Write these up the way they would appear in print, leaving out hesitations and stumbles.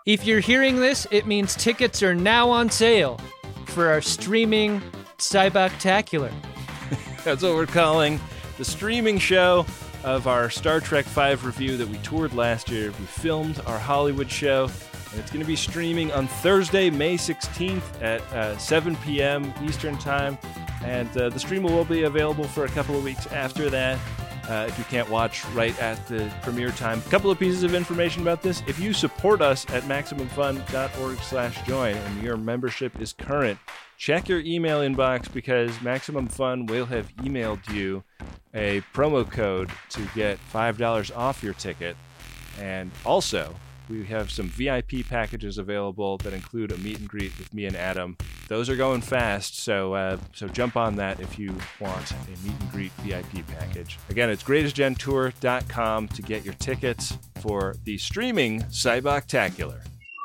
If you're hearing this, it means tickets are now on sale for our streaming Cyboctacular. That's what we're calling the streaming show of our Star Trek V review that we toured last year. We filmed our Hollywood show, and it's going to be streaming on Thursday, May 16th at 7 p.m. Eastern Time. And the stream will be available for a couple of weeks after that. If you can't watch right at the premiere time. A couple of pieces of information about this. If you support us at MaximumFun.org/join and your membership is current, check your email inbox because Maximum Fun will have emailed you a promo code to get $5 off your ticket. And also, we have some VIP packages available that include a meet and greet with me and Adam. Those are going fast, so jump on that if you want a meet and greet VIP package. Again, it's greatestgentour.com to get your tickets for the streaming Cyboctacular.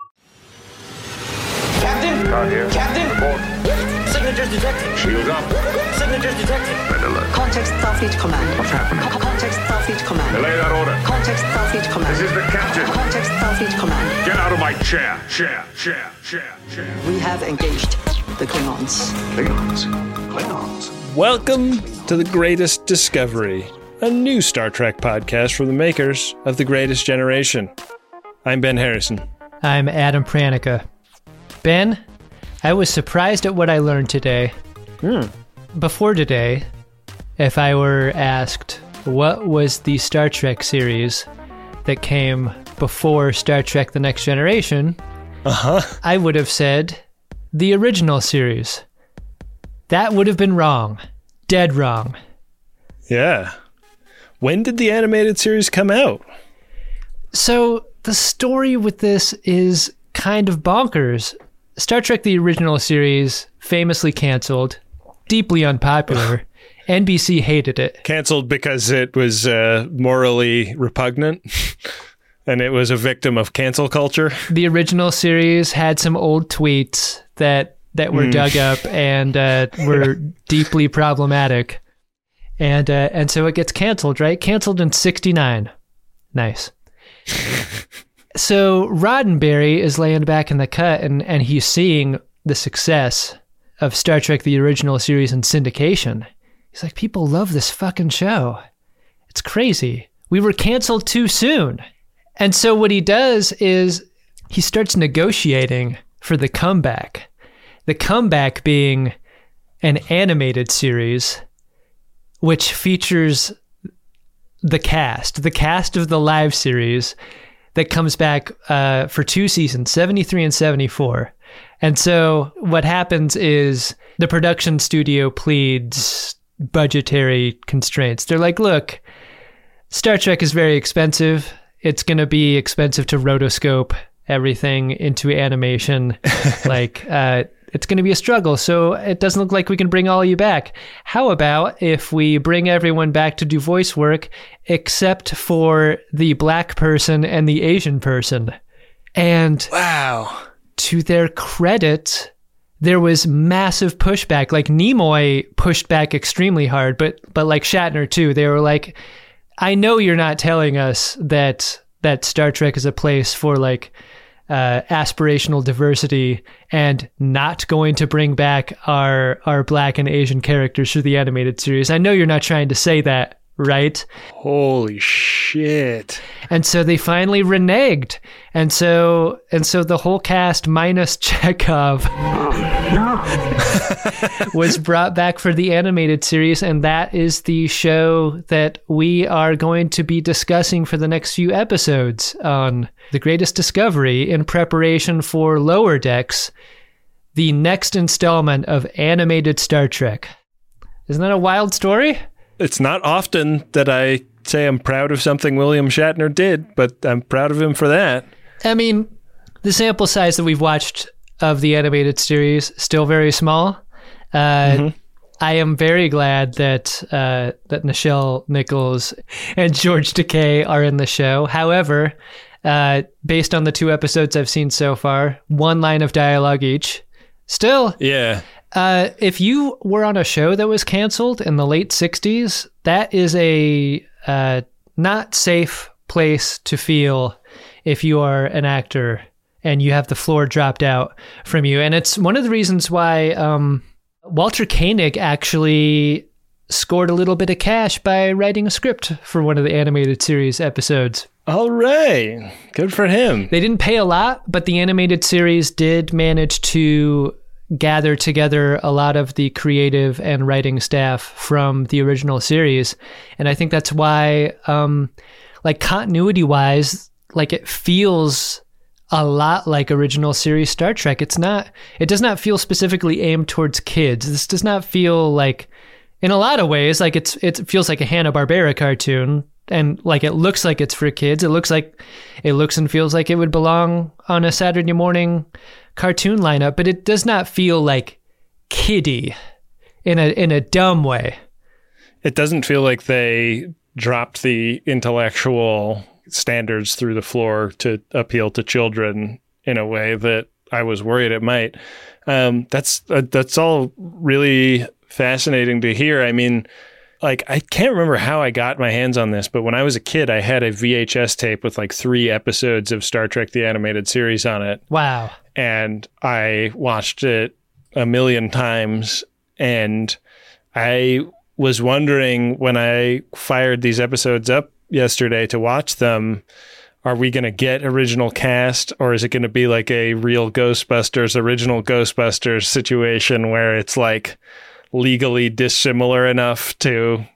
Captain! Start here. Captain! Report. Signatures detected. Shields up. Signatures detected. Red alert. Context Starfleet Command. What's happening? Context Starfleet Command. Delay that order. Context Starfleet Command. This is the captain. Context Starfleet Command. Get out of my chair. Chair. We have engaged the Klingons. Klingons. Welcome to The Greatest Discovery, a new Star Trek podcast from the makers of The Greatest Generation. I'm Ben Harrison. I'm Adam Pranica. Ben, I was surprised at what I learned today. Before today, if I were asked what was the Star Trek series that came before Star Trek The Next Generation, I would have said the original series. That would have been wrong. Dead wrong. Yeah. When did the animated series come out? So the story with this is kind of bonkers. Star Trek The Original Series famously canceled, deeply unpopular. NBC hated it. Canceled because it was morally repugnant and it was a victim of cancel culture. The original series had some old tweets that were dug up and were deeply problematic. And so it gets canceled, right? Canceled in 1969. Nice. So Roddenberry is laying back in the cut and he's seeing the success of Star Trek The Original Series in syndication. He's like, people love this fucking show. It's crazy. We were canceled too soon. And so what he does is he starts negotiating for the comeback. The comeback being an animated series which features the cast of the live series that comes back for 2 seasons, 73 and 74. And so what happens is the production studio pleads budgetary constraints. They're like, look, Star Trek is very expensive. It's going to be expensive to rotoscope everything into animation. It's going to be a struggle, so it doesn't look like we can bring all of you back. How about if we bring everyone back to do voice work except for the black person and the Asian person? And Wow. to their credit, there was massive pushback. Like Nimoy pushed back extremely hard, but like Shatner too. They were like, I know you're not telling us that Star Trek is a place for like aspirational diversity and not going to bring back our black and Asian characters for the animated series. I know you're not trying to say that, right? Holy shit. And so they finally reneged. And so the whole cast minus Chekhov was brought back for the animated series, and that is the show that we are going to be discussing for the next few episodes on The Greatest Discovery in preparation for Lower Decks, the next installment of animated Star Trek. Isn't that a wild story? It's not often that I say I'm proud of something William Shatner did, but I'm proud of him for that. I mean, the sample size that we've watched of the animated series still very small. I am very glad that Nichelle Nichols and George Takei are in the show. However, based on the 2 episodes I've seen so far, 1 line of dialogue each. Still, Yeah. if you were on a show that was canceled in the late 60s, that is a not safe place to feel if you are an actor and you have the floor dropped out from you. And it's one of the reasons why Walter Koenig actually scored a little bit of cash by writing a script for one of the animated series episodes. All right. Good for him. They didn't pay a lot, but the animated series did manage to gather together a lot of the creative and writing staff from the original series. And I think that's why, like continuity-wise, like it feels a lot like original series Star Trek. It does not feel specifically aimed towards kids. This does not feel like, in a lot of ways, like it feels like a Hanna-Barbera cartoon, and like it looks like it's for kids. It looks and feels like it would belong on a Saturday morning cartoon lineup, but it does not feel like kiddie in a dumb way. It doesn't feel like they dropped the intellectual standards through the floor to appeal to children in a way that I was worried it might. That's all really fascinating to hear. I mean, like, I can't remember how I got my hands on this, but when I was a kid, I had a VHS tape with like 3 episodes of Star Trek the Animated Series on it. Wow. And I watched it a million times, and I was wondering when I fired these episodes up yesterday to watch them, are we going to get original cast, or is it going to be like a real Ghostbusters, original Ghostbusters situation where it's like legally dissimilar enough to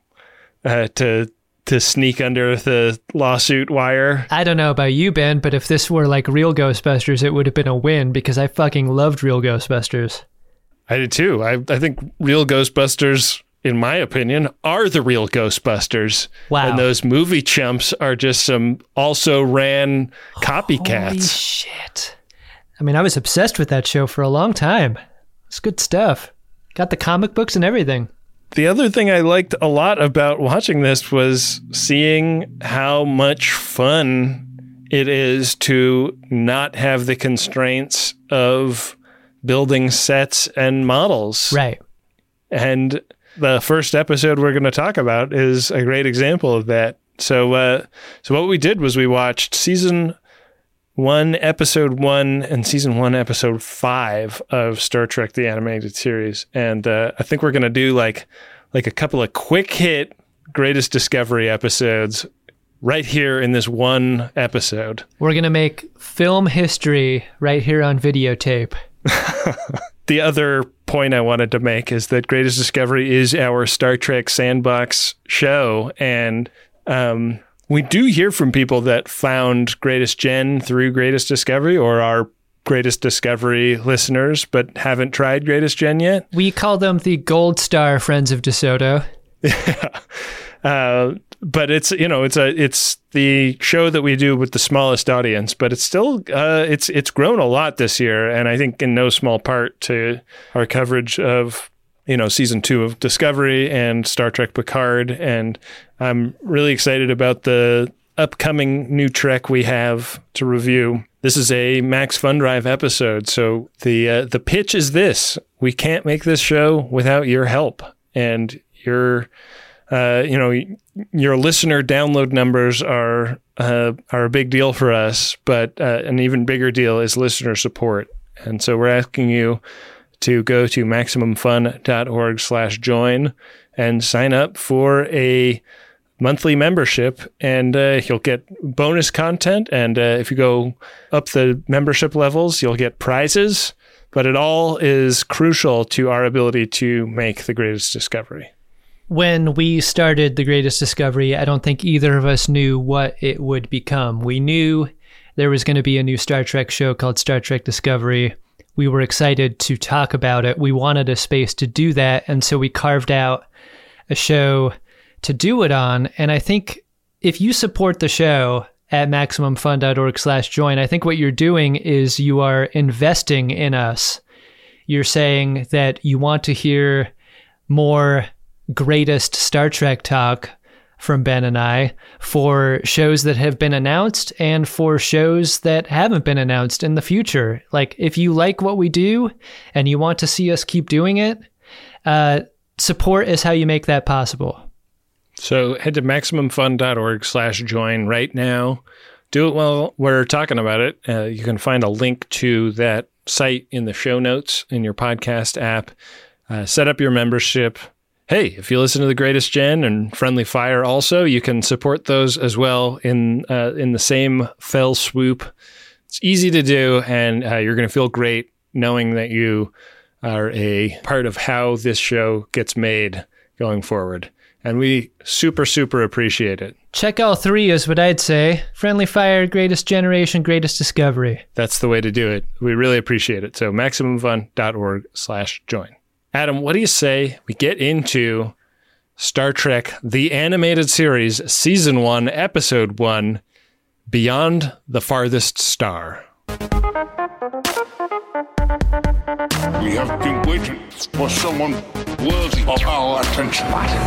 sneak under the lawsuit wire? I don't know about you, Ben, but if this were like real Ghostbusters, it would have been a win, because I fucking loved real Ghostbusters. I did too. I think real Ghostbusters, in my opinion, are the real Ghostbusters. Wow. And those movie chumps are just some also ran copycats. Holy shit. I mean, I was obsessed with that show for a long time. It's good stuff. Got the comic books and everything. The other thing I liked a lot about watching this was seeing how much fun it is to not have the constraints of building sets and models. Right. And the first episode we're going to talk about is a great example of that. So what we did was we watched season 1, episode 1, and season 1, episode 5 of Star Trek the Animated Series. And I think we're going to do like a couple of quick hit Greatest Discovery episodes right here in this one episode. We're going to make film history right here on videotape. The other point I wanted to make is that Greatest Discovery is our Star Trek Sandbox show, and we do hear from people that found Greatest Gen through Greatest Discovery, or are Greatest Discovery listeners but haven't tried Greatest Gen yet. We call them the Gold Star Friends of DeSoto. Yeah. But it's the show that we do with the smallest audience, but it's still it's grown a lot this year, and I think in no small part to our coverage of season 2 of Discovery and Star Trek Picard. And I'm really excited about the upcoming new Trek we have to review. This is a Max Fun Drive episode, so the pitch is this: we can't make this show without your help, and your listener download numbers are a big deal for us, but an even bigger deal is listener support. And so we're asking you to go to MaximumFun.org/join and sign up for a monthly membership, and you'll get bonus content. And if you go up the membership levels, you'll get prizes. But it all is crucial to our ability to make The Greatest Discovery. When we started The Greatest Discovery, I don't think either of us knew what it would become. We knew there was going to be a new Star Trek show called Star Trek Discovery. We were excited to talk about it. We wanted a space to do that, and so we carved out a show to do it on. And I think if you support the show at MaximumFun.org/join, I think what you're doing is you are investing in us. You're saying that you want to hear more greatest Star Trek talk from Ben and I for shows that have been announced and for shows that haven't been announced in the future. Like, if you like what we do and you want to see us keep doing it, support is how you make that possible. So head to MaximumFun.org/join right now do it while we're talking about it. You can find a link to that site in the show notes in your podcast app. Set up your membership. Hey, if you listen to The Greatest Gen and Friendly Fire also, you can support those as well in the same fell swoop. It's easy to do, and you're going to feel great knowing that you are a part of how this show gets made going forward. And we super, super appreciate it. Check all three is what I'd say. Friendly Fire, Greatest Generation, Greatest Discovery. That's the way to do it. We really appreciate it. So MaximumFun.org/join. Adam, what do you say we get into Star Trek, the animated series, Season 1, Episode 1, Beyond the Farthest Star? We have been waiting for someone worthy of our attention.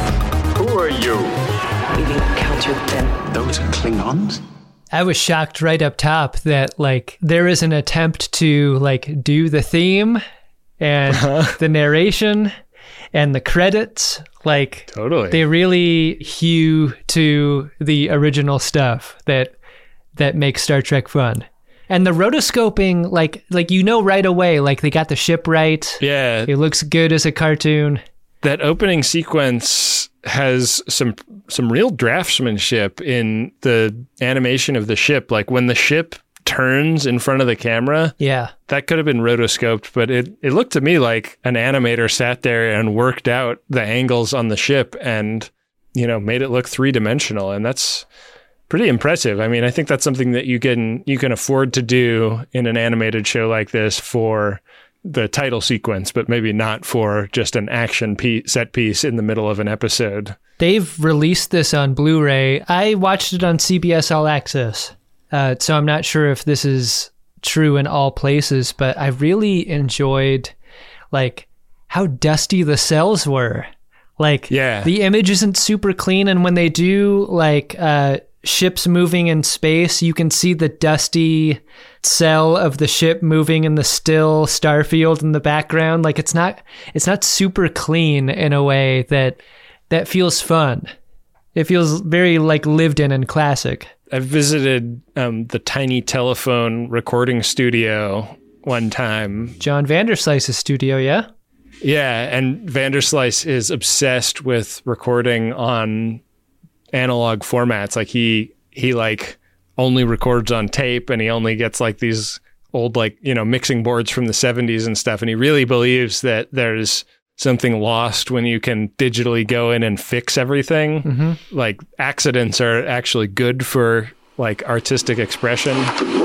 Who are you? We've encountered them. Those are Klingons? I was shocked right up top that, like, there is an attempt to, like, do the theme and the narration and the credits. Like, Totally. They really hew to the original stuff that makes Star Trek fun. And the rotoscoping, like you know right away, like they got the ship right. Yeah. It looks good as a cartoon. That opening sequence has some real draftsmanship in the animation of the ship. Like when the ship turns in front of the camera, yeah, that could have been rotoscoped, but it looked to me like an animator sat there and worked out the angles on the ship and, you know, made it look three-dimensional. And that's pretty impressive. I mean, I think that's something that you can afford to do in an animated show like this for the title sequence, but maybe not for just an action set piece in the middle of an episode. They've released this on Blu-ray. I watched it on CBS All Access, so I'm not sure if this is true in all places, but I really enjoyed, like, how dusty the cells were. Like, yeah, the image isn't super clean, and when they do, like, ships moving in space, you can see the dusty cell of the ship moving in the still starfield in the background. Like, it's not super clean in a way that feels fun. It feels very, like, lived in and classic. I visited the Tiny Telephone recording studio one time. John Vanderslice's studio, yeah? Yeah, and Vanderslice is obsessed with recording on analog formats. Like he like only records on tape, and he only gets like these old, like, you know, mixing boards from the 70s and stuff. And he really believes that there's something lost when you can digitally go in and fix everything. Mm-hmm. Like, accidents are actually good for, like, artistic expression.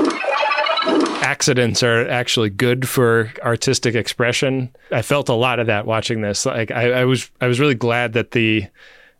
Accidents are actually good for artistic expression. I felt a lot of that watching this. Like, I was really glad that the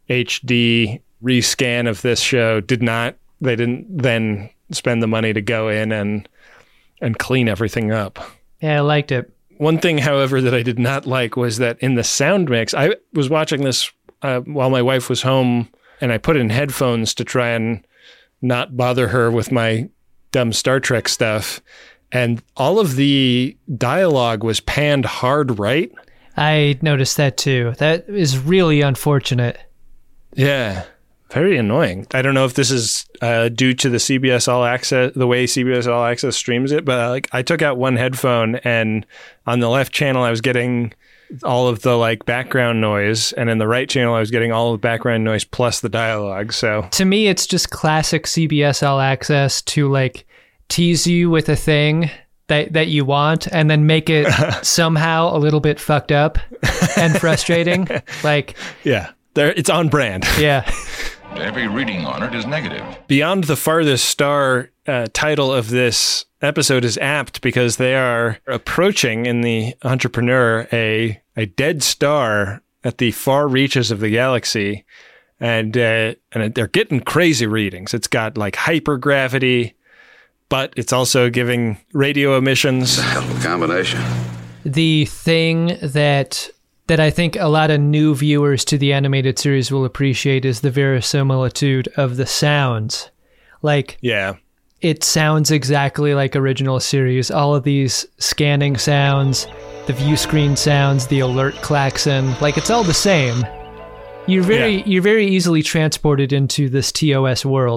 HD rescan of this show they didn't then spend the money to go in and clean everything up. Yeah, I liked it. One thing, however, that I did not like was that in the sound mix, I was watching this while my wife was home, and I put in headphones to try and not bother her with my dumb Star Trek stuff. And all of the dialogue was panned hard right. I noticed that too. That is really unfortunate. Yeah. Very annoying. I don't know if this is due to the CBS All Access, the way CBS All Access streams it, but like I took out one headphone, and on the left channel I was getting all of the like background noise, and in the right channel I was getting all of the background noise plus the dialogue. So to me, it's just classic CBS All Access to like tease you with a thing that you want and then make it somehow a little bit fucked up and frustrating. Like, yeah, it's on brand. Yeah. Every reading on it is negative. Beyond the Farthest Star title of this episode is apt because they are approaching in the Entrepreneur a dead star at the far reaches of the galaxy, and they're getting crazy readings. It's got like hypergravity, but it's also giving radio emissions. Hell of a combination. The thing that I think a lot of new viewers to the animated series will appreciate is the verisimilitude of the sounds. Like, yeah, it sounds exactly like original series. All of these scanning sounds, the view screen sounds, the alert klaxon, like it's all the same. You're very easily transported into this TOS world.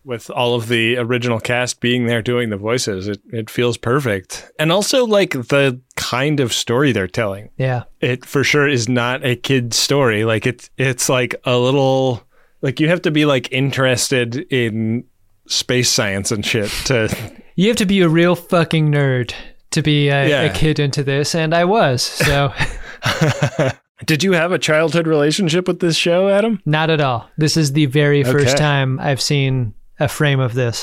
with all of the original cast being there doing the voices. It feels perfect. And also like the kind of story they're telling. Yeah. It for sure is not a kid's story. Like it's like a little, like you have to be like interested in space science and shit to... You have to be a real fucking nerd to be a kid into this, and I was, so... Did you have a childhood relationship with this show, Adam? Not at all. This is the very first time I've seen a frame of this.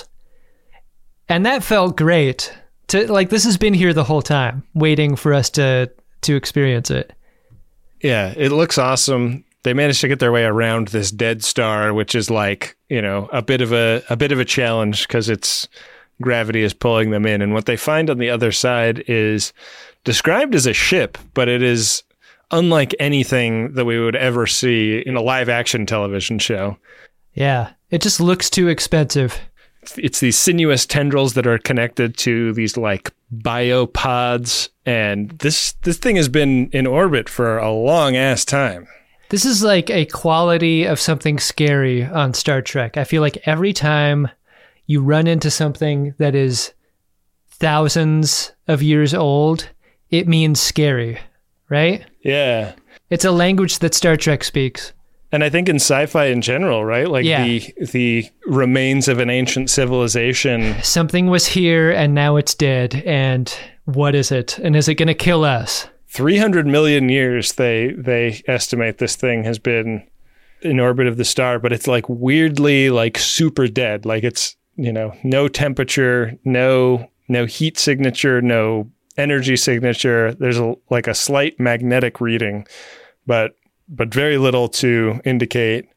And that felt great. This has been here the whole time, waiting for us to experience it. Yeah, it looks awesome. They managed to get their way around this dead star, which is like, you know, a bit of a challenge because its gravity is pulling them in. And what they find on the other side is described as a ship, but it is unlike anything that we would ever see in a live action television show. Yeah, it just looks too expensive. It's these sinuous tendrils that are connected to these like biopods, and this thing has been in orbit for a long ass time. This is like a quality of something scary on Star Trek. I feel like every time you run into something that is thousands of years old, it means scary, right? Yeah. It's a language that Star Trek speaks. And I think in sci-fi in general, right? Like the remains of an ancient civilization. Something was here and now it's dead. And what is it? And is it going to kill us? 300 million years, they estimate this thing has been in orbit of the star, but it's like weirdly like super dead. Like it's, you know, no temperature, no heat signature, no energy signature. There's a slight magnetic reading, but very little to indicate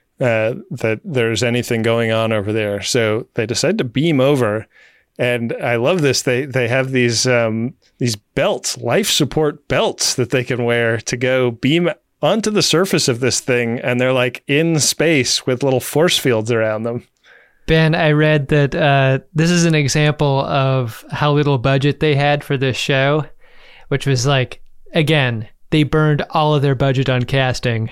that there's anything going on over there. So they decide to beam over, and I love this. They have these belts, life support belts that they can wear to go beam onto the surface of this thing, and they're like in space with little force fields around them. Ben, I read that this is an example of how little budget they had for this show, which was like, again, they burned all of their budget on casting,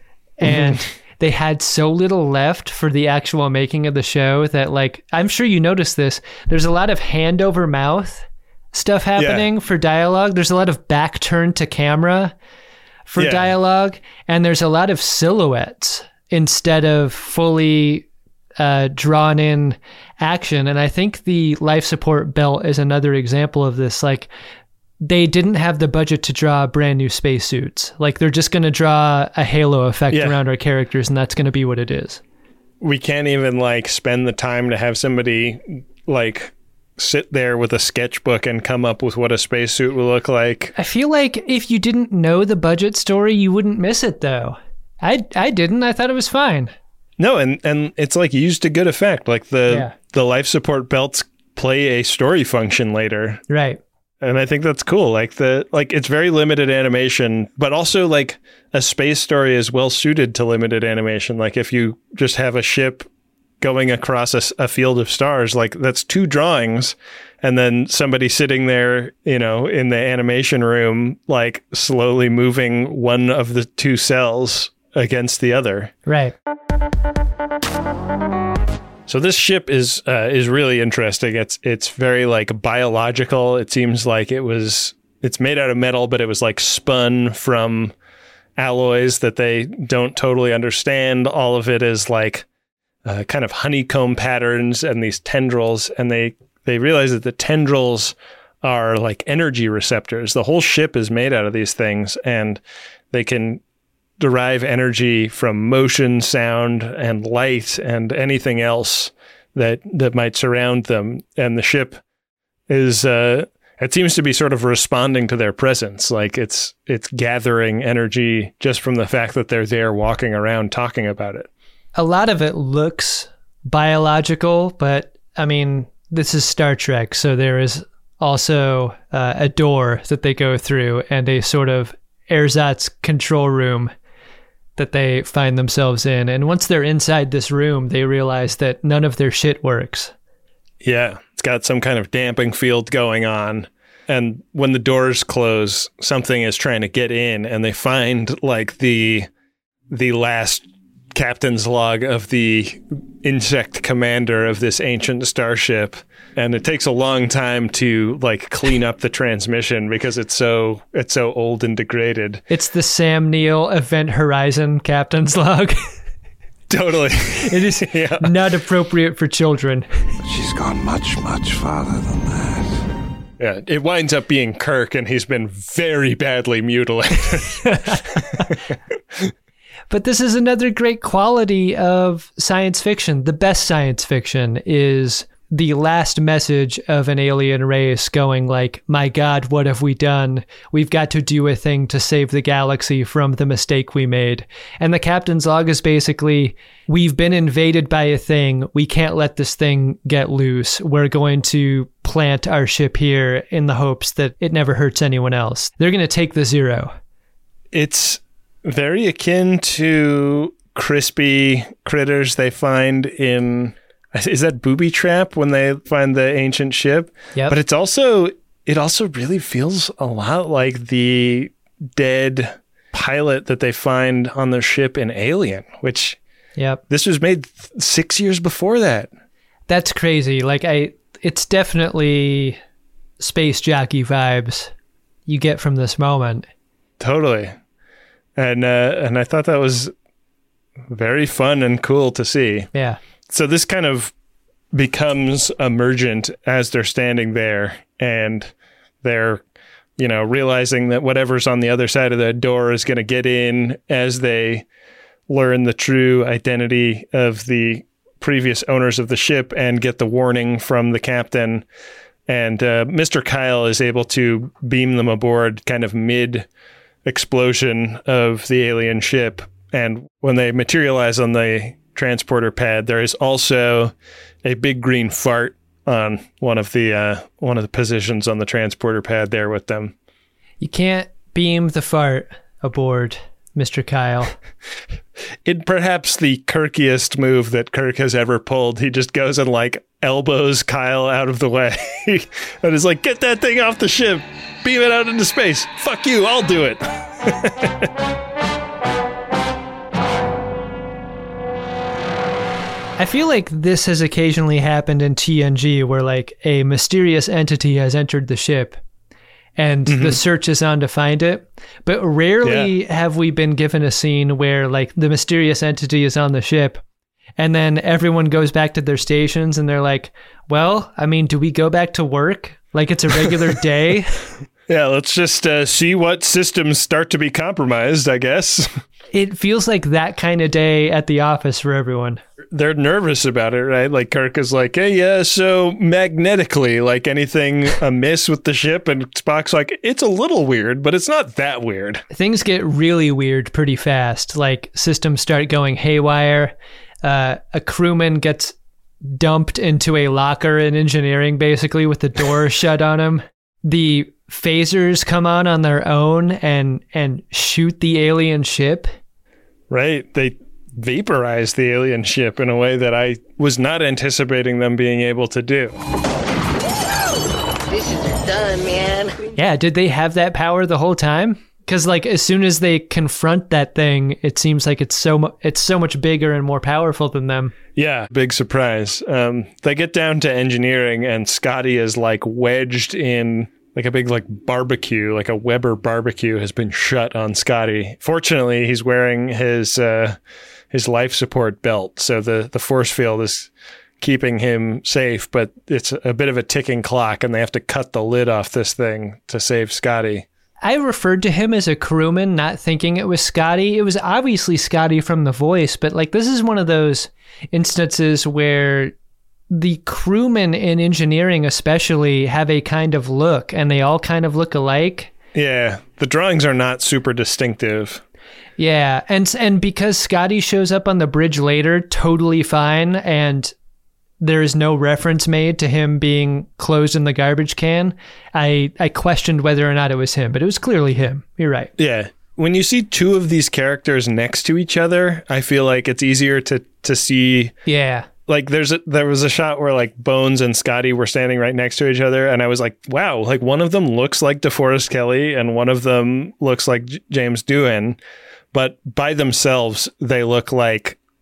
and they had so little left for the actual making of the show that, like, I'm sure you noticed this. There's a lot of hand over mouth stuff happening for dialogue. There's a lot of back turned to camera for dialogue, and there's a lot of silhouettes instead of fully drawn in action. And I think the life support belt is another example of this. Like, they didn't have the budget to draw brand new spacesuits. Like, they're just going to draw a halo effect around our characters, and that's going to be what it is. We can't even like spend the time to have somebody like sit there with a sketchbook and come up with what a spacesuit will look like. I feel like if you didn't know the budget story, you wouldn't miss it though. I didn't. I thought it was fine. No, and it's like used to good effect. Like the life support belts play a story function later. Right. And I think that's cool. Like it's very limited animation, but also like a space story is well suited to limited animation. Like if you just have a ship going across a field of stars, like that's two drawings, and then somebody sitting there, you know, in the animation room, like slowly moving one of the two cells against the other. Right. So this ship is really interesting. It's very like biological. It seems like it's made out of metal, but it was like spun from alloys that they don't totally understand. All of it is like kind of honeycomb patterns and these tendrils, and they realize that the tendrils are like energy receptors. The whole ship is made out of these things, and they can derive energy from motion, sound, and light, and anything else that might surround them. And the ship is it seems to be sort of responding to their presence. Like it's gathering energy just from the fact that they're there walking around talking about it. A lot of it looks biological, but I mean, this is Star Trek, so there is also a door that they go through and a sort of ersatz control room that they find themselves in. And once they're inside this room, they realize that none of their shit works. Yeah, it's got some kind of damping field going on. And when the doors close, something is trying to get in, and they find like the last captain's log of the insect commander of this ancient starship. And it takes a long time to like clean up the transmission because it's so old and degraded. It's the Sam Neill Event Horizon captain's log. Totally. It is not appropriate for children. She's gone much, much farther than that. Yeah, it winds up being Kirk, and he's been very badly mutilated. But this is another great quality of science fiction. The best science fiction is the last message of an alien race going like, my God, what have we done? We've got to do a thing to save the galaxy from the mistake we made. And the captain's log is basically, we've been invaded by a thing. We can't let this thing get loose. We're going to plant our ship here in the hopes that it never hurts anyone else. They're going to take the zero. It's very akin to crispy critters they find in... Is that Booby Trap when they find the ancient ship? Yeah. But it also really feels a lot like the dead pilot that they find on the ship in Alien, which this was made 6 years before that. That's crazy. Like it's definitely space jockey vibes you get from this moment. Totally. And I thought that was very fun and cool to see. Yeah. So this kind of becomes emergent as they're standing there and they're, realizing that whatever's on the other side of the door is going to get in as they learn the true identity of the previous owners of the ship and get the warning from the captain. And Mr. Kyle is able to beam them aboard kind of mid-explosion of the alien ship. And when they materialize on the transporter pad, there is also a big green fart on one of the positions on the transporter pad there with them. You can't beam the fart aboard, Mr. Kyle. In perhaps the Kirkiest move that Kirk has ever pulled, he just goes and like elbows Kyle out of the way and is like, get that thing off the ship, beam it out into space. Fuck you, I'll do it. I feel like this has occasionally happened in TNG where like a mysterious entity has entered the ship and the search is on to find it. But rarely have we been given a scene where like the mysterious entity is on the ship and then everyone goes back to their stations and they're like, well, I mean, do we go back to work? Like it's a regular day? Yeah, let's just see what systems start to be compromised, I guess. It feels like that kind of day at the office for everyone. They're nervous about it, right? Like Kirk is like, hey, yeah, so magnetically, like anything amiss with the ship? And Spock's like, it's a little weird, but it's not that weird. Things get really weird pretty fast. Like systems start going haywire. A crewman gets dumped into a locker in engineering, basically, with the door shut on him. The phasers come on their own and shoot the alien ship. Right. They vaporize the alien ship in a way that I was not anticipating them being able to do. This is done, man. Yeah, did they have that power the whole time? Because like as soon as they confront that thing, it seems like it's so much bigger and more powerful than them. Yeah, big surprise. They get down to engineering and Scotty is like wedged in like a big like barbecue, like a Weber barbecue has been shut on Scotty. Fortunately, he's wearing his life support belt, so the force field is keeping him safe, but it's a bit of a ticking clock and they have to cut the lid off this thing to save Scotty. I referred to him as a crewman, not thinking it was Scotty. It was obviously Scotty from the voice, but like this is one of those instances where the crewmen in engineering especially have a kind of look and they all kind of look alike. Yeah, the drawings are not super distinctive. Yeah, and because Scotty shows up on the bridge later totally fine and there is no reference made to him being closed in the garbage can, I questioned whether or not it was him, but it was clearly him. You're right. Yeah. When you see two of these characters next to each other, I feel like it's easier to see. Yeah. Like there was a shot where like Bones and Scotty were standing right next to each other, and I was like, wow, like one of them looks like DeForest Kelley and one of them looks like James Doohan, but by themselves they look like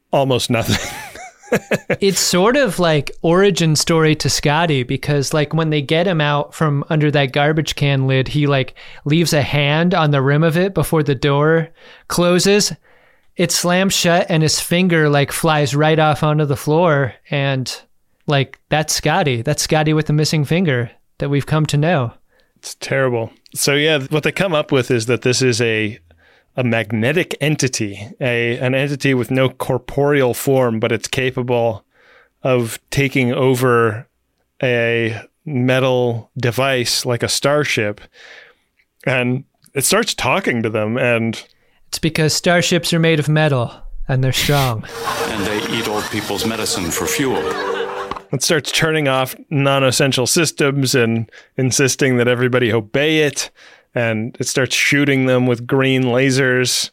almost nothing. It's sort of like origin story to Scotty, because like when they get him out from under that garbage can lid, he like leaves a hand on the rim of it before the door closes. It slams shut and his finger like flies right off onto the floor. And like, that's Scotty. That's Scotty with the missing finger that we've come to know. It's terrible. So yeah, what they come up with is that this is a magnetic entity, an entity with no corporeal form, but it's capable of taking over a metal device like a starship. And it starts talking to them, and it's because starships are made of metal and they're strong. And they eat old people's medicine for fuel. It starts turning off non-essential systems and insisting that everybody obey it. And it starts shooting them with green lasers.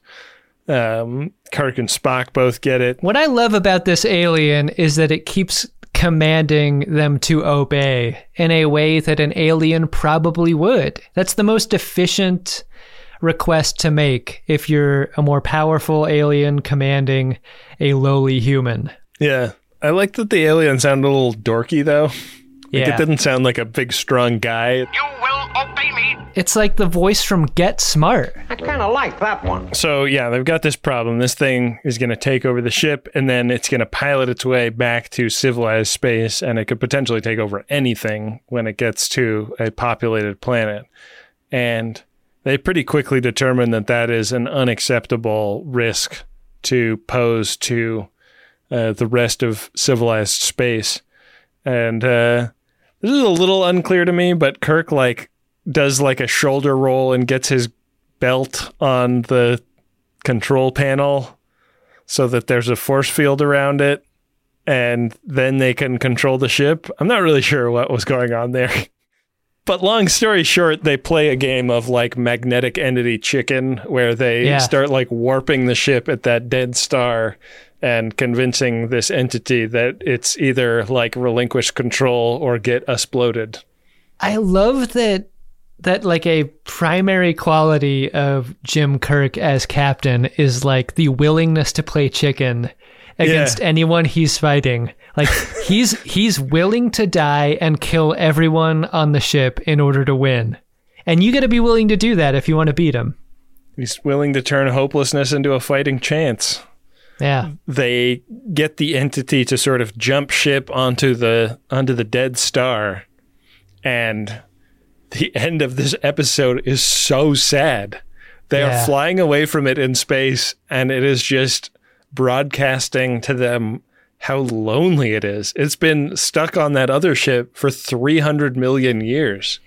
Kirk and Spock both get it. What I love about this alien is that it keeps commanding them to obey in a way that an alien probably would. That's the most efficient request to make if you're a more powerful alien commanding a lowly human. Yeah. I like that the alien sounded a little dorky, though. Like, it didn't sound like a big, strong guy. You will obey me. It's like the voice from Get Smart. I kind of like that one. So, yeah, they've got this problem. This thing is going to take over the ship, and then it's going to pilot its way back to civilized space, and it could potentially take over anything when it gets to a populated planet. And they pretty quickly determine that that is an unacceptable risk to pose to the rest of civilized space. And this is a little unclear to me, but Kirk like does like a shoulder roll and gets his belt on the control panel so that there's a force field around it, and then they can control the ship. I'm not really sure what was going on there. But long story short, they play a game of like magnetic entity chicken where they start like warping the ship at that dead star and convincing this entity that it's either like relinquish control or get exploded. I love that like a primary quality of Jim Kirk as captain is like the willingness to play chicken against anyone he's fighting. Like he's willing to die and kill everyone on the ship in order to win. And you got to be willing to do that if you want to beat him. He's willing to turn hopelessness into a fighting chance. Yeah. They get the entity to sort of jump ship onto the dead star, and the end of this episode is so sad. They are flying away from it in space, and it is just broadcasting to them how lonely it is. It's been stuck on that other ship for 300 million years.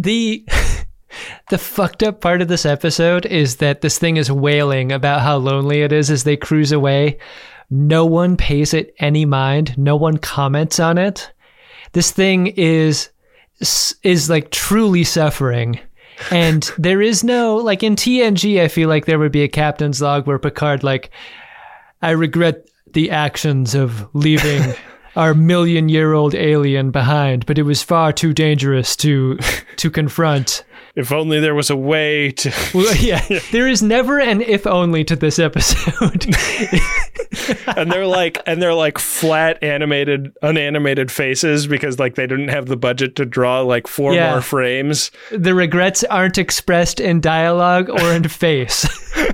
The fucked up part of this episode is that this thing is wailing about how lonely it is as they cruise away. No one pays it any mind. No one comments on it. This thing is like truly suffering. And there is no, like in TNG, I feel like there would be a captain's log where Picard like, I regret the actions of leaving our million-year-old alien behind, but it was far too dangerous to confront. If only there was a way to... Well, yeah, there is never an if only to this episode. and they're like flat unanimated faces because like they didn't have the budget to draw like four more frames. The regrets aren't expressed in dialogue or in face.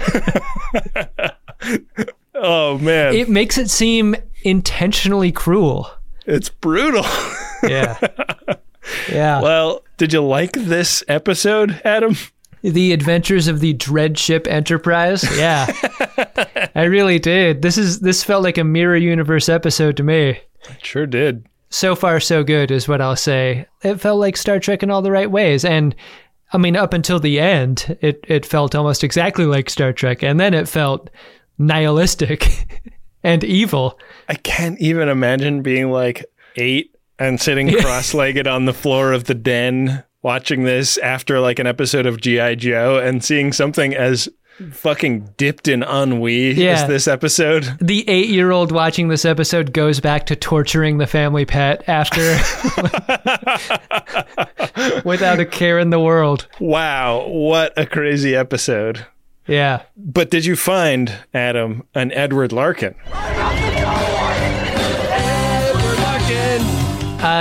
Oh man. It makes it seem intentionally cruel. It's brutal. Yeah. Yeah. Well, did you like this episode, Adam? The Adventures of the Dreadship Enterprise? Yeah. I really did. This felt like a Mirror Universe episode to me. It sure did. So far, so good is what I'll say. It felt like Star Trek in all the right ways. And I mean, up until the end, it felt almost exactly like Star Trek. And then it felt nihilistic and evil. I can't even imagine being like 8 and sitting cross-legged on the floor of the den watching this after like an episode of G.I. Joe and seeing something as fucking dipped in ennui as this episode. The 8-year-old watching this episode goes back to torturing the family pet after without a care in the world. Wow, what a crazy episode. Yeah. But did you find, Adam, an Edward Larkin?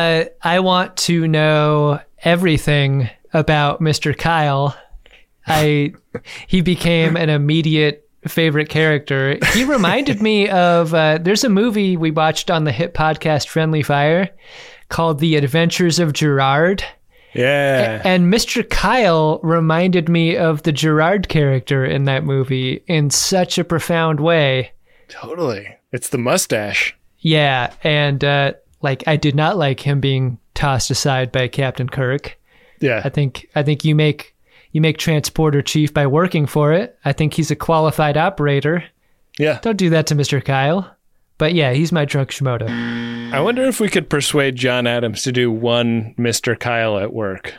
I want to know everything about Mr. Kyle. He became an immediate favorite character. He reminded me of, there's a movie we watched on the hit podcast Friendly Fire called The Adventures of Gerard. Yeah. And Mr. Kyle reminded me of the Gerard character in that movie in such a profound way. Totally. It's the mustache. Yeah, and I did not like him being tossed aside by Captain Kirk. Yeah. I think you make Transporter Chief by working for it. I think he's a qualified operator. Yeah. Don't do that to Mr. Kyle. But yeah, he's my drunk schmodo. I wonder if we could persuade John Adams to do one Mr. Kyle at work.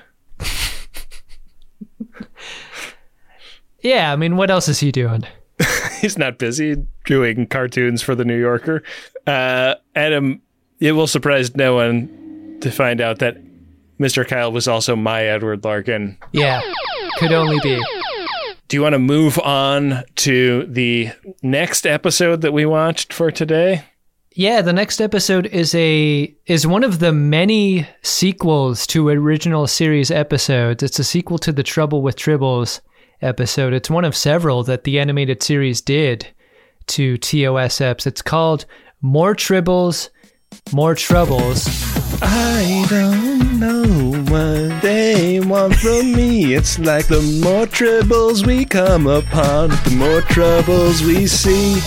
Yeah, I mean, what else is he doing? He's not busy doing cartoons for the New Yorker. Adam, it will surprise no one to find out that Mr. Kyle was also my Edward Larkin. Yeah, could only be. Do you want to move on to the next episode that we watched for today? Yeah, the next episode is one of the many sequels to original series episodes. It's a sequel to the Trouble with Tribbles episode. It's one of several that the animated series did to TOS eps. It's called More Tribbles, More Troubles. I don't know what they want from me. It's like the more tribbles we come upon, the more troubles we see.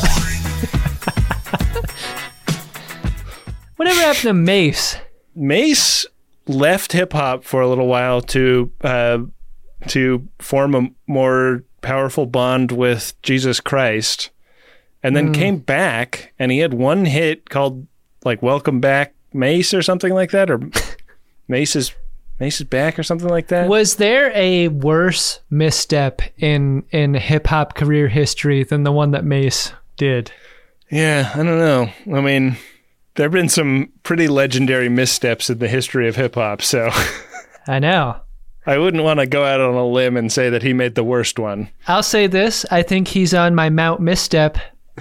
Whatever happened to Mace? Mace left hip hop for a little while to form a more powerful bond with Jesus Christ, and then came back, and he had one hit called like "Welcome Back, Mace" or something like that, or Mace is back or something like that. Was there a worse misstep in hip hop career history than the one that Mace did? Yeah, I don't know. I mean, there have been some pretty legendary missteps in the history of hip hop, so I know. I wouldn't want to go out on a limb and say that he made the worst one. I'll say this. I think he's on my Mount Misstep.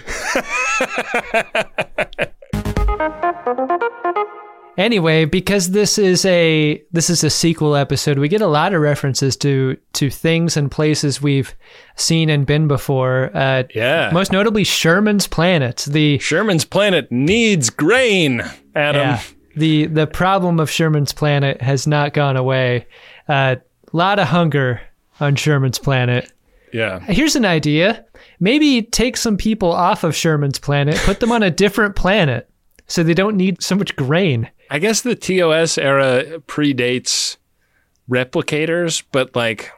Anyway, because this is a sequel episode, we get a lot of references to things and places we've seen and been before. Yeah. Most notably Sherman's Planet. Sherman's Planet needs grain, Adam. Yeah. The problem of Sherman's Planet has not gone away. Lot of hunger on Sherman's Planet. Yeah. Here's an idea. Maybe take some people off of Sherman's Planet, put them on a different planet so they don't need so much grain. I guess the TOS era predates replicators, but like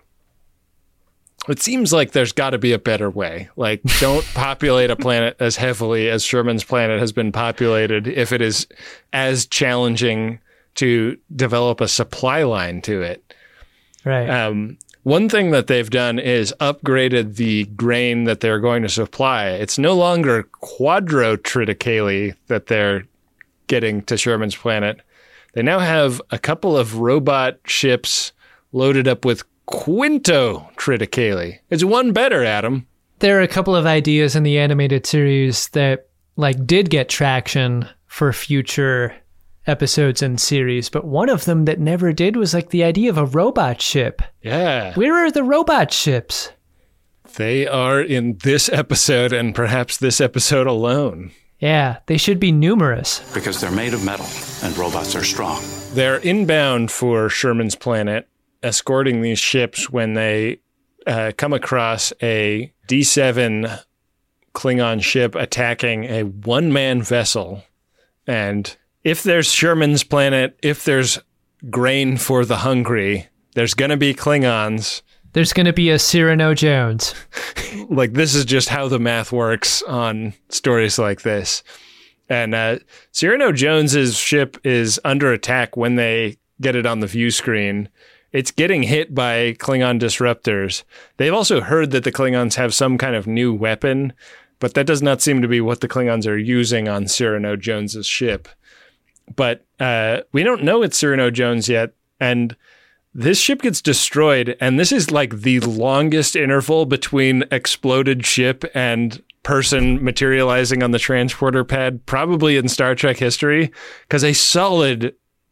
it seems like there's got to be a better way. Like, don't populate a planet as heavily as Sherman's Planet has been populated if it is as challenging to develop a supply line to it. Right. One thing that they've done is upgraded the grain that they're going to supply. It's no longer quadrotriticale that they're getting to Sherman's Planet. They now have a couple of robot ships loaded up with quintotriticale. It's one better, Adam. There are a couple of ideas in the animated series that did get traction for future episodes and series, but one of them that never did was the idea of a robot ship. Yeah. Where are the robot ships? They are in this episode and perhaps this episode alone. Yeah, they should be numerous. Because they're made of metal and robots are strong. They're inbound for Sherman's Planet, escorting these ships when they come across a D7 Klingon ship attacking a one-man vessel. And if there's Sherman's Planet, if there's grain for the hungry, there's going to be Klingons. There's going to be a Cyrano Jones. This is just how the math works on stories like this. And Cyrano Jones's ship is under attack when they get it on the view screen. It's getting hit by Klingon disruptors. They've also heard that the Klingons have some kind of new weapon, but that does not seem to be what the Klingons are using on Cyrano Jones's ship. But we don't know it's Cyrano Jones yet, and this ship gets destroyed, and this is the longest interval between exploded ship and person materializing on the transporter pad, probably in Star Trek history, because a solid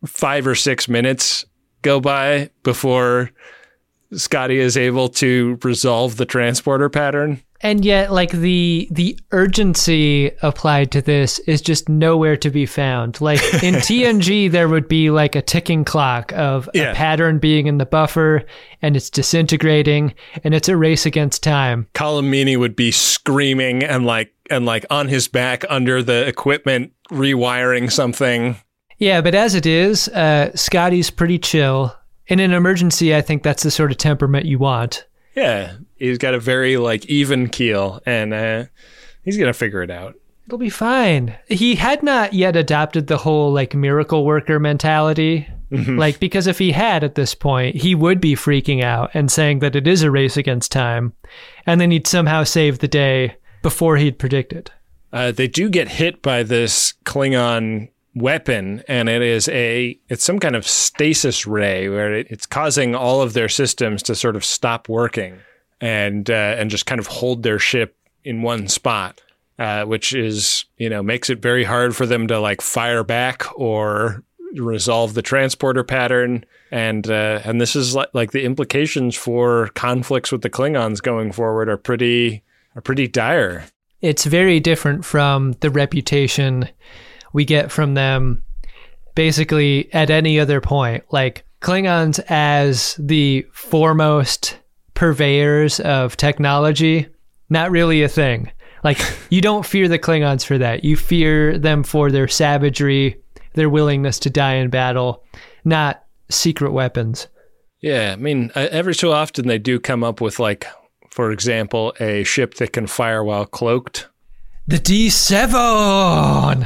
5 or 6 minutes go by before Scotty is able to resolve the transporter pattern. And yet, like, the urgency applied to this is just nowhere to be found. Like, in TNG, there would be, like, a ticking clock of a pattern being in the buffer, and it's disintegrating, and it's a race against time. Colm Meaney would be screaming and on his back under the equipment, rewiring something. Yeah, but as it is, Scotty's pretty chill. In an emergency, I think that's the sort of temperament you want. Yeah, he's got a very, like, even keel, and he's going to figure it out. It'll be fine. He had not yet adopted the whole, like, miracle worker mentality. Like, because if he had at this point, he would be freaking out and saying that it is a race against time, and then he'd somehow save the day before he'd predicted. They do get hit by this Klingon weapon, and it's some kind of stasis ray where it's causing all of their systems to sort of stop working and just kind of hold their ship in one spot, which is, makes it very hard for them to, like, fire back or resolve the transporter pattern. And this is like the implications for conflicts with the Klingons going forward are pretty dire. It's very different from the reputation we get from them basically at any other point. Like, Klingons as the foremost purveyors of technology, not really a thing. Like, you don't fear the Klingons for that. You fear them for their savagery, their willingness to die in battle, not secret weapons. Yeah, I mean, every so often they do come up with, like, for example, a ship that can fire while cloaked. The D7!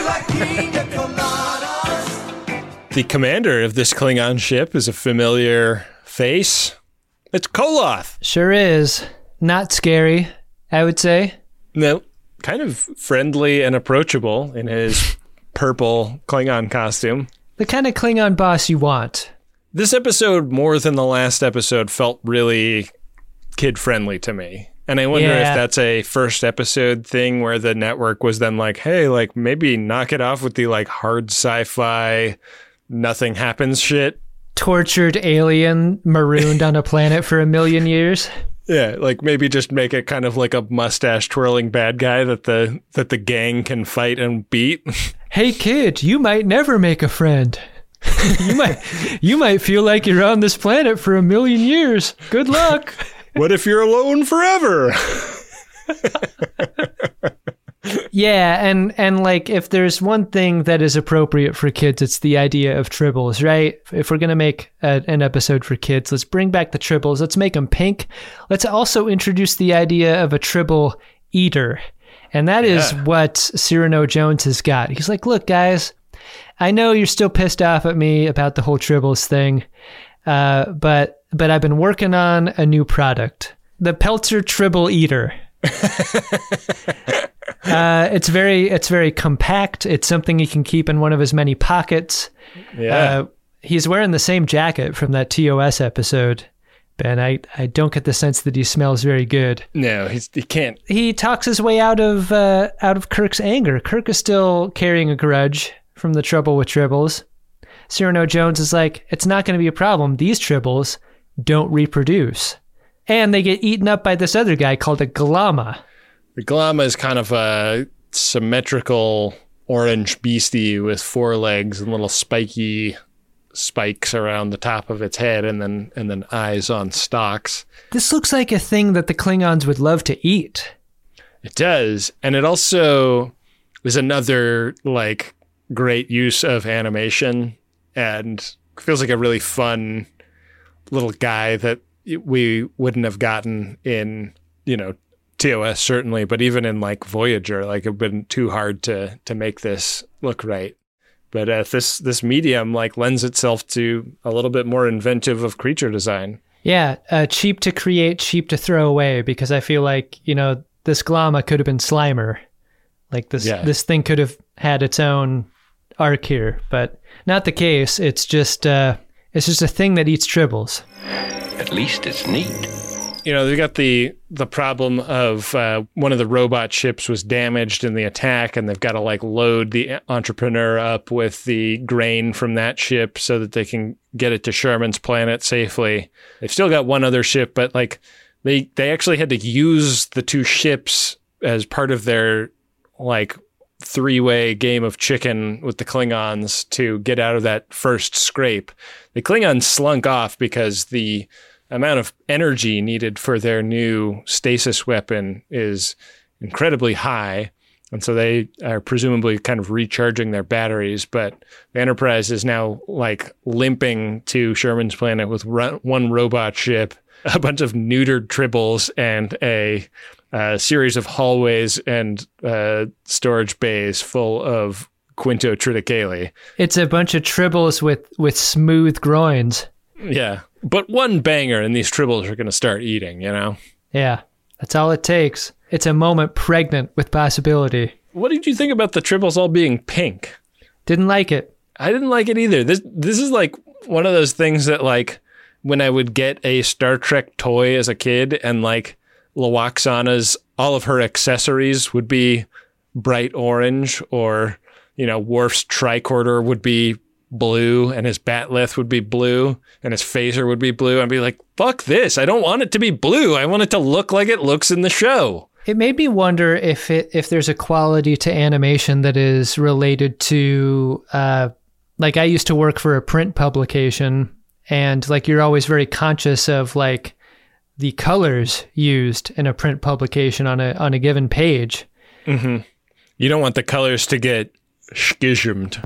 The commander of this Klingon ship is a familiar face. It's Koloth. Sure is. Not scary, I would say. No, kind of friendly and approachable in his purple Klingon costume. The kind of Klingon boss you want. This episode, more than the last episode, felt really kid-friendly to me. And I wonder if that's a first episode thing where the network was then like, hey, like, maybe knock it off with the, like, hard sci-fi, nothing happens shit. Tortured alien marooned on a planet for 1 million years. Yeah, like, maybe just make it kind of like a mustache twirling bad guy that the gang can fight and beat. Hey kid, you might never make a friend. you might feel like you're on this planet for 1 million years. Good luck. What if you're alone forever? Yeah, and like, if there's one thing that is appropriate for kids, it's the idea of tribbles, right? If we're going to make an episode for kids, let's bring back the tribbles. Let's make them pink. Let's also introduce the idea of a tribble eater. And that is what Cyrano Jones has got. He's like, look, guys, I know you're still pissed off at me about the whole tribbles thing, but I've been working on a new product, the Peltzer Tribble Eater. It's very compact. It's something he can keep in one of his many pockets. Yeah. He's wearing the same jacket from that TOS episode, Ben. I don't get the sense that he smells very good. No, he can't. He talks his way out of Kirk's anger. Kirk is still carrying a grudge from the trouble with tribbles. Cyrano Jones is like, it's not going to be a problem. These tribbles don't reproduce. And they get eaten up by this other guy called a Galama. The Galama is kind of a symmetrical orange beastie with 4 legs and little spiky spikes around the top of its head and then eyes on stalks. This looks like a thing that the Klingons would love to eat. It does. And it also is another, like, great use of animation and feels like a really fun little guy that we wouldn't have gotten in, TOS certainly, but even in, like, Voyager, like, it'd been too hard to make this look right. But this medium, like, lends itself to a little bit more inventive of creature design. Yeah, cheap to create, cheap to throw away, because I feel like, this Glama could have been Slimer. Like, this thing could have had its own arc here, but not the case. It's just a thing that eats tribbles. At least it's neat. You know, they got the problem of one of the robot ships was damaged in the attack, and they've got to like load the entrepreneur up with the grain from that ship so that they can get it to Sherman's planet safely. They've still got one other ship, but like they actually had to use the two ships as part of their like three-way game of chicken with the Klingons to get out of that first scrape. The Klingons slunk off because the amount of energy needed for their new stasis weapon is incredibly high. And so they are presumably kind of recharging their batteries. But the Enterprise is now like limping to Sherman's planet with one robot ship, a bunch of neutered tribbles, and a series of hallways and storage bays full of Quinto Triticale. It's a bunch of tribbles with smooth groins. Yeah. But one banger and these tribbles are going to start eating, you know? Yeah. That's all it takes. It's a moment pregnant with possibility. What did you think about the tribbles all being pink? Didn't like it. I didn't like it either. This is like one of those things that like when I would get a Star Trek toy as a kid and like Lwaxana's, all of her accessories would be bright orange, or, you know, Worf's tricorder would be blue and his batleth would be blue and his phaser would be blue. I'd be like, fuck this. I don't want it to be blue. I want it to look like it looks in the show. It made me wonder if there's a quality to animation that is related to, like I used to work for a print publication, and like you're always very conscious of like the colors used in a print publication on a given page. Mm-hmm. You don't want the colors to get schismed.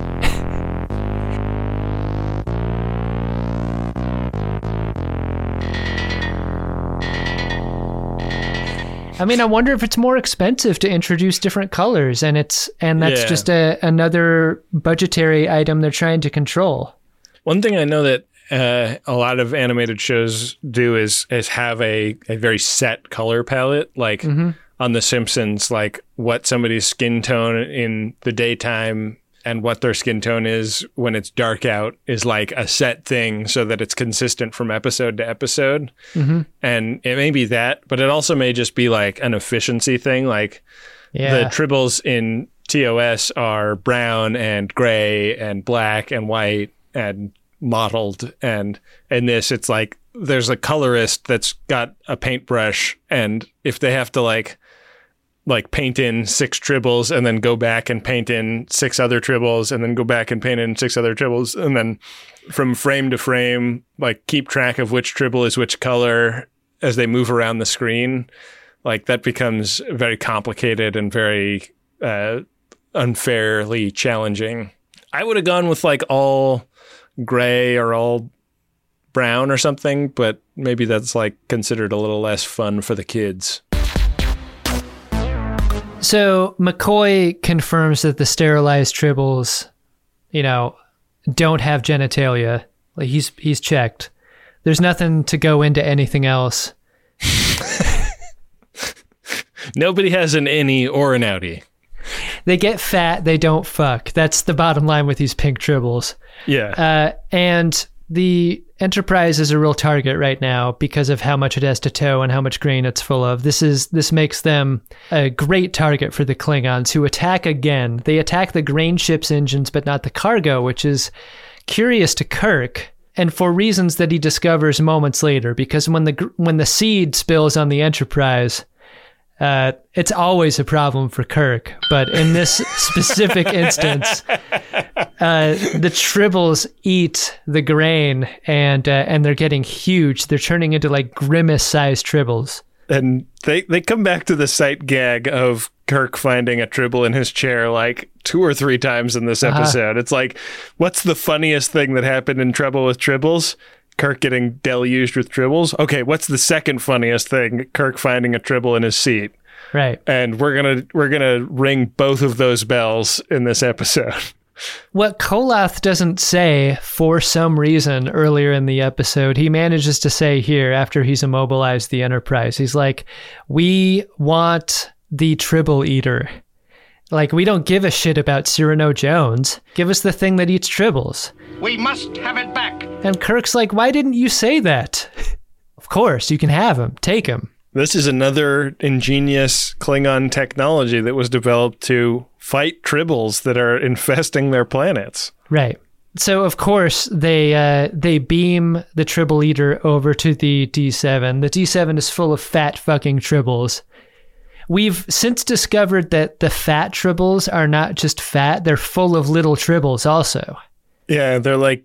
I mean, I wonder if it's more expensive to introduce different colors, and that's just another budgetary item they're trying to control. One thing I know that a lot of animated shows do is have a very set color palette, like on The Simpsons, like what somebody's skin tone in the daytime and what their skin tone is when it's dark out is like a set thing so that it's consistent from episode to episode. Mm-hmm. And it may be that, but it also may just be like an efficiency thing. Like the tribbles in TOS are brown and gray and black and white and mottled. And in this, it's like there's a colorist that's got a paintbrush, and if they have to like paint in 6 tribbles and then go back and paint in 6 other tribbles and then go back and paint in 6 other tribbles, and then from frame to frame, like keep track of which tribble is which color as they move around the screen, like that becomes very complicated and very unfairly challenging. I would have gone with like all gray or all brown or something, but maybe that's like considered a little less fun for the kids. So McCoy confirms that the sterilized tribbles, you know, don't have genitalia. Like he's checked. There's nothing to go into anything else. Nobody has an innie or an outie. They get fat, they don't fuck. That's the bottom line with these pink tribbles. Yeah. And the Enterprise is a real target right now because of how much it has to tow and how much grain it's full of. This makes them a great target for the Klingons, who attack again. They attack the grain ship's engines, but not the cargo, which is curious to Kirk, and for reasons that he discovers moments later. Because when the seed spills on the Enterprise, it's always a problem for Kirk, but in this specific instance, the tribbles eat the grain, and they're getting huge. They're turning into like Grimace-sized tribbles. And they come back to the sight gag of Kirk finding a tribble in his chair like 2 or 3 times in this episode. It's like, what's the funniest thing that happened in Trouble with Tribbles? Kirk getting deluged with tribbles. Okay, what's the second funniest thing? Kirk finding a tribble in his seat. Right. And we're gonna ring both of those bells in this episode. What Koloth doesn't say for some reason earlier in the episode, he manages to say here after he's immobilized the Enterprise. He's like, we want the tribble eater. Like, we don't give a shit about Cyrano Jones. Give us the thing that eats tribbles. We must have it back. And Kirk's like, why didn't you say that? course, you can have them. Take them. This is another ingenious Klingon technology that was developed to fight tribbles that are infesting their planets. Right. So, of course, they beam the Tribble Eater over to the D7. The D7 is full of fat fucking tribbles. We've since discovered that the fat tribbles are not just fat, they're full of little tribbles also. Yeah, they're like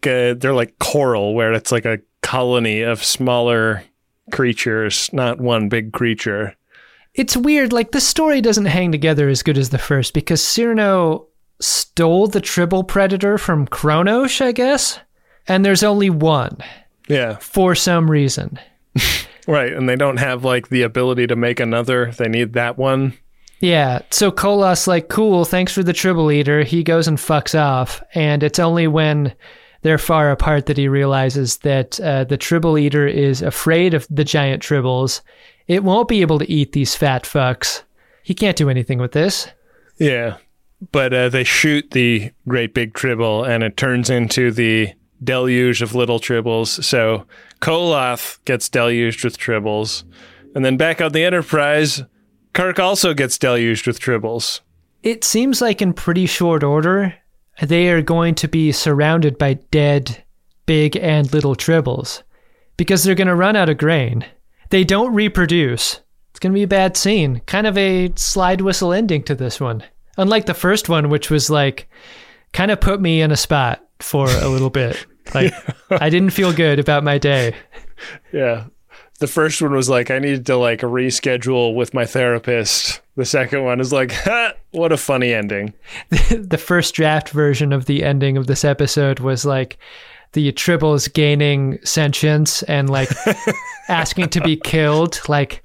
coral, where it's like a colony of smaller creatures, not one big creature. It's weird, like the story doesn't hang together as good as the first because Cyrano stole the Tribble Predator from Kronos, I guess, and there's only one. Yeah. For some reason. Right, and they don't have like the ability to make another. They need that one. Yeah, so Koloth's like, cool, thanks for the Tribble Eater. He goes and fucks off, and it's only when they're far apart that he realizes that the Tribble Eater is afraid of the giant tribbles. It won't be able to eat these fat fucks. He can't do anything with this. Yeah, but they shoot the great big tribble, and it turns into the deluge of little tribbles. So Koloth gets deluged with tribbles, and then back on the Enterprise, Kirk also gets deluged with tribbles. It seems like in pretty short order, they are going to be surrounded by dead, big and little tribbles because they're going to run out of grain. They don't reproduce. It's going to be a bad scene. Kind of a slide whistle ending to this one. Unlike the first one, which was like, kind of put me in a spot for a little bit. Like, I didn't feel good about my day. Yeah. The first one was like, I needed to like reschedule with my therapist. The second one is like, ha, what a funny ending. The first draft version of the ending of this episode was like the tribbles gaining sentience and like asking to be killed. Like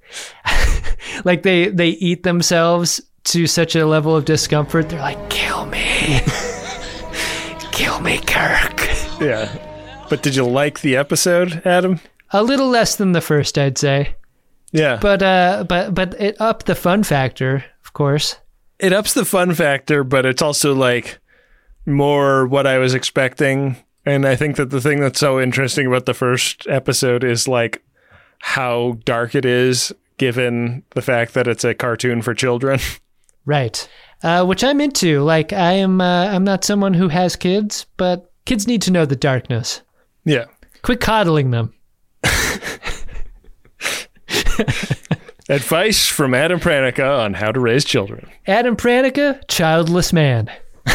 they eat themselves to such a level of discomfort. They're like, kill me. Kill me, Kirk. Yeah. But did you like the episode, Adam? A little less than the first, I'd say. Yeah. But it upped the fun factor, of course. It ups the fun factor, but it's also like more what I was expecting. And I think that the thing that's so interesting about the first episode is like how dark it is, given the fact that it's a cartoon for children. Right. Which I'm into. Like I'm not someone who has kids, but kids need to know the darkness. Yeah. Quit coddling them. Advice from Adam Pranica on how to raise children. Adam Pranica, childless man.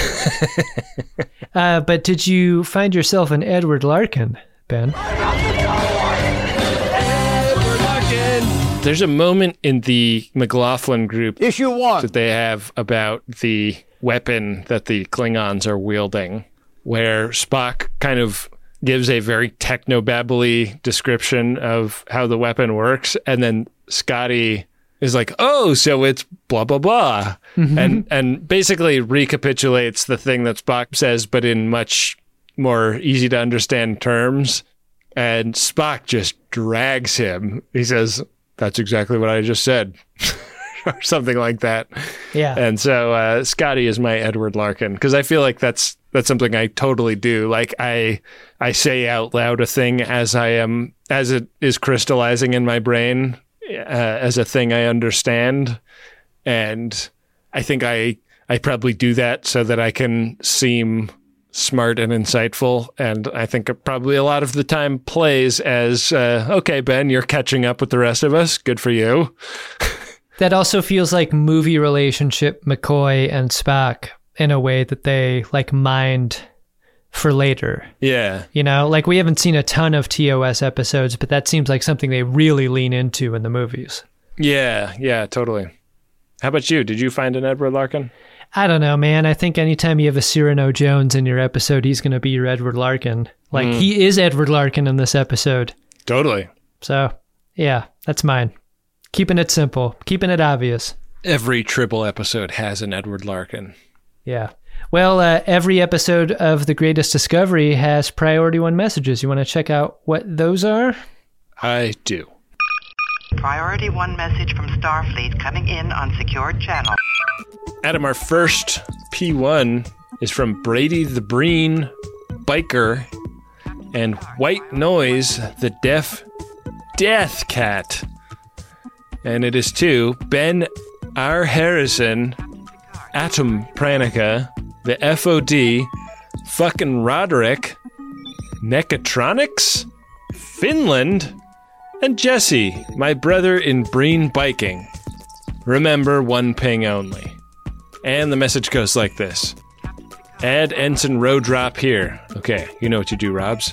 But did you find yourself an Edward Larkin, Ben? There's a moment in the McLaughlin group Issue 1 that they have about the weapon that the Klingons are wielding, where Spock kind of gives a very techno-babbly description of how the weapon works, and then Scotty is like, oh, so it's blah, blah, blah, and basically recapitulates the thing that Spock says, but in much more easy-to-understand terms, and Spock just drags him. He says, that's exactly what I just said, or something like that. Yeah. And so Scotty is my Edward Larkin, because I feel like that's something I totally do. Like I say out loud a thing as it is crystallizing in my brain as a thing I understand. And I think I probably do that so that I can seem smart and insightful. And I think it probably a lot of the time plays as, okay, Ben, you're catching up with the rest of us. Good for you. That also feels like movie relationship McCoy and Spock in a way that they like mined for later. Yeah. You know, like we haven't seen a ton of TOS episodes, but that seems like something they really lean into in the movies. Yeah, totally. How about you? Did you find an Edward Larkin? I don't know, man. I think anytime you have a Cyrano Jones in your episode, he's going to be your Edward Larkin. Like, he is Edward Larkin in this episode. Totally. So, yeah, that's mine. Keeping it simple. Keeping it obvious. Every Tribble episode has an Edward Larkin. Yeah. Well, every episode of The Greatest Discovery has Priority 1 messages. You want to check out what those are? I do. Priority 1 message from Starfleet coming in on secured channel. Adam, our first P1 is from Brady the Breen Biker and White Noise, the Deaf Death Cat. And it is to Ben R. Harrison, Atom Pranica, the FOD, fucking Roderick, Necatronics, Finland, and Jesse, my brother in Breen Biking. Remember, 1 ping only. And the message goes like this. Add Ensign Row Drop here. Okay, you know what you do, Robs.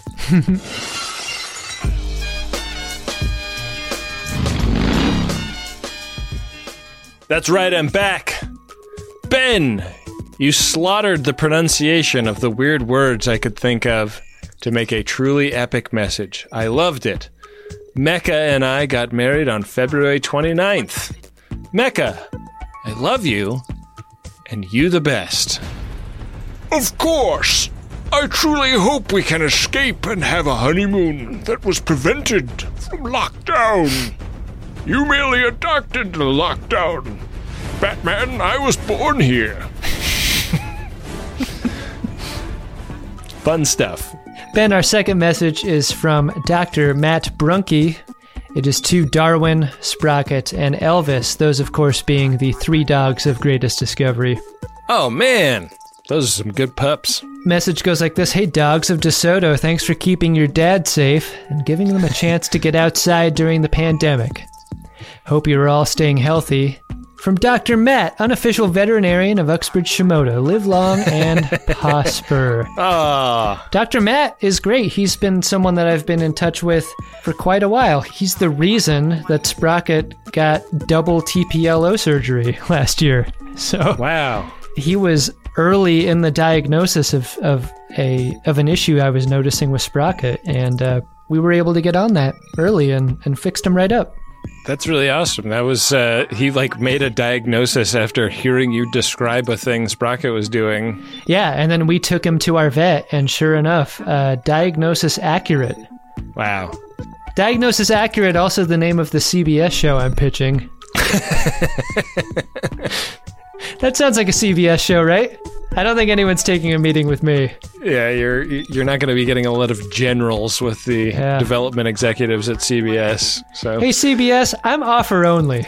That's right, I'm back. Ben, you slaughtered the pronunciation of the weird words I could think of to make a truly epic message. I loved it. Mecca and I got married on February 29th. Mecca, I love you, and you the best. Of course. I truly hope we can escape and have a honeymoon that was prevented from lockdown. You merely adopted the lockdown. Batman, I was born here. Fun stuff. Ben, our second message is from Dr. Matt Brunke. It is to Darwin, Sprocket, and Elvis, those, of course, being the 3 dogs of Greatest Discovery. Oh, man. Those are some good pups. Message goes like this. Hey, dogs of DeSoto, thanks for keeping your dad safe and giving them a chance to get outside during the pandemic. Hope you're all staying healthy. From Dr. Matt, unofficial veterinarian of Uxbridge Shimoda. Live long and prosper. Ah, Dr. Matt is great. He's been someone that I've been in touch with for quite a while. He's the reason that Sprocket got double TPLO surgery last year. So wow. He was early in the diagnosis of an issue I was noticing with Sprocket, and we were able to get on that early and fixed him right up. That's really awesome. That was, he made a diagnosis after hearing you describe a thing Sprocket was doing. Yeah, and then we took him to our vet, and sure enough, diagnosis accurate. Wow. Diagnosis Accurate, also the name of the CBS show I'm pitching. That sounds like a CBS show, right? I don't think anyone's taking a meeting with me. Yeah, you're not going to be getting a lot of generals with the development executives at CBS. So hey, CBS, I'm offer only.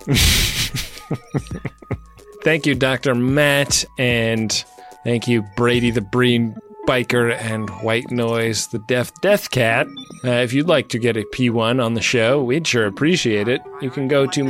Thank you, Dr. Matt, and thank you, Brady the Breen Biker and White Noise the Death Cat. If you'd like to get a P1 on the show, we'd sure appreciate it. You can go to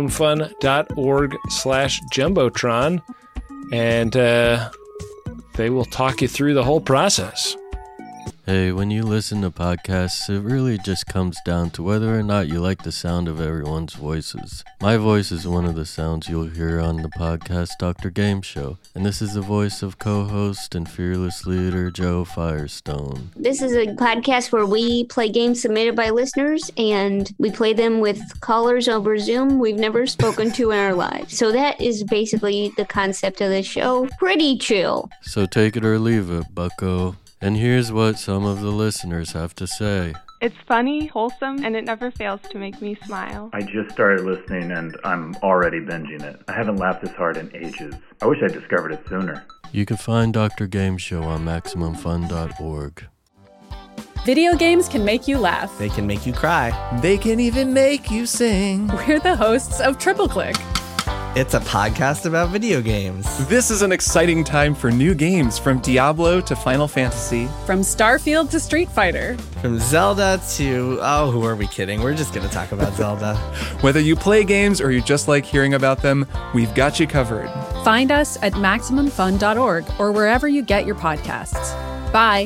MaximumFun.org/Jumbotron, and they will talk you through the whole process. Hey, when you listen to podcasts, it really just comes down to whether or not you like the sound of everyone's voices. My voice is one of the sounds you'll hear on the podcast Dr. Game Show, and this is the voice of co-host and fearless leader Joe Firestone. This is a podcast where we play games submitted by listeners, and we play them with callers over Zoom we've never spoken to in our lives. So that is basically the concept of the show. Pretty chill. So take it or leave it, bucko. And here's what some of the listeners have to say. It's funny, wholesome, and it never fails to make me smile. I just started listening and I'm already binging it. I haven't laughed this hard in ages. I wish I discovered it sooner. You can find Dr. Game Show on MaximumFun.org. Video games can make you laugh. They can make you cry. They can even make you sing. We're the hosts of Triple Click. It's a podcast about video games. This is an exciting time for new games, from Diablo to Final Fantasy. From Starfield to Street Fighter. From Zelda to... oh, who are we kidding? We're just going to talk about Zelda. Whether you play games or you just like hearing about them, we've got you covered. Find us at MaximumFun.org or wherever you get your podcasts. Bye.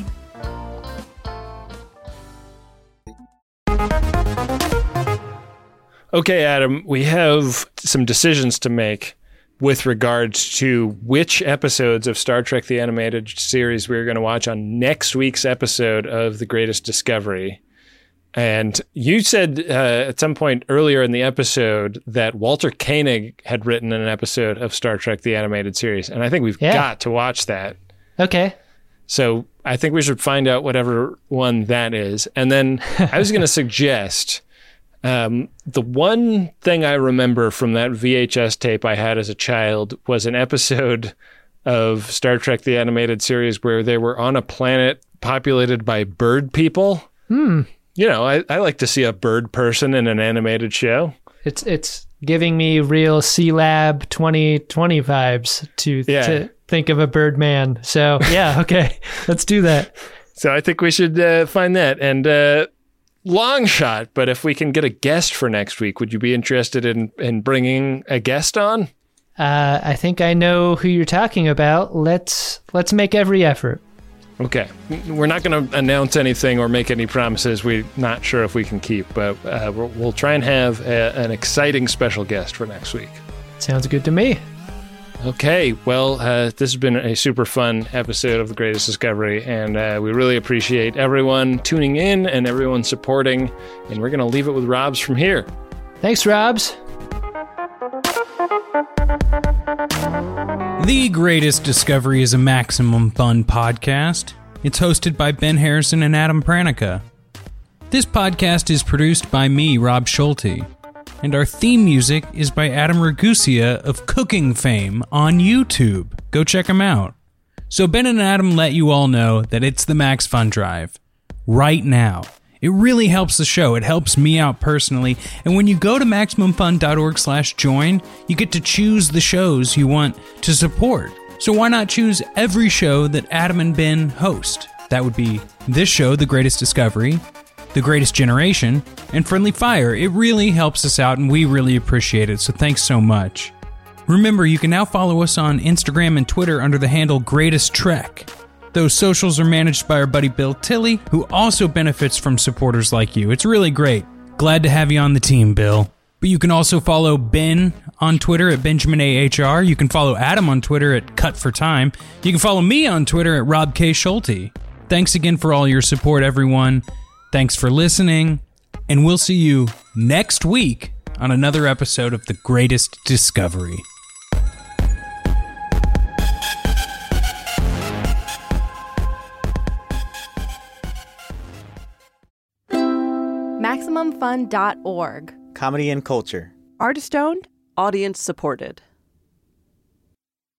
Okay, Adam, we have some decisions to make with regards to which episodes of Star Trek the Animated Series we're going to watch on next week's episode of The Greatest Discovery. And you said at some point earlier in the episode that Walter Koenig had written an episode of Star Trek the Animated Series, and I think we've got to watch that. Okay. So I think we should find out whatever one that is. And then I was going to suggest... the one thing I remember from that VHS tape I had as a child was an episode of Star Trek the Animated Series where they were on a planet populated by bird people. I like to see a bird person in an animated show. It's giving me real C-Lab 2020 vibes to think of a bird man. So yeah, okay, let's do that. So I think we should find that. And long shot, but if we can get a guest for next week, would you be interested in bringing a guest on? I think I know who you're talking about. Let's make every effort. Okay. We're not going to announce anything or make any promises we're not sure if we can keep, but we'll try and have an exciting special guest for next week. Sounds good to me. Okay. Well, this has been a super fun episode of The Greatest Discovery, and we really appreciate everyone tuning in and everyone supporting, and we're going to leave it with Robs from here. Thanks, Robs. The Greatest Discovery is a Maximum Fun podcast. It's hosted by Ben Harrison and Adam Pranica. This podcast is produced by me, Rob Schulte, and our theme music is by Adam Ragusia of Cooking fame on YouTube. Go check him out. So Ben and Adam let you all know that it's the Max Fun Drive right now. It really helps the show. It helps me out personally. And when you go to MaximumFun.org/join, you get to choose the shows you want to support. So why not choose every show that Adam and Ben host? That would be this show, The Greatest Discovery, The Greatest Generation, and Friendly Fire. It really helps us out, and we really appreciate it. So thanks so much. Remember, you can now follow us on Instagram and Twitter under the handle Greatest Trek. Those socials are managed by our buddy Bill Tilley, who also benefits from supporters like you. It's really great. Glad to have you on the team, Bill. But you can also follow Ben on Twitter at BenjaminAHR. You can follow Adam on Twitter at Cut4Time. You can follow me on Twitter at Rob K. Schulte. Thanks again for all your support, everyone. Thanks for listening. And we'll see you next week on another episode of The Greatest Discovery. MaximumFun.org. Comedy and culture. Artist owned. Audience supported.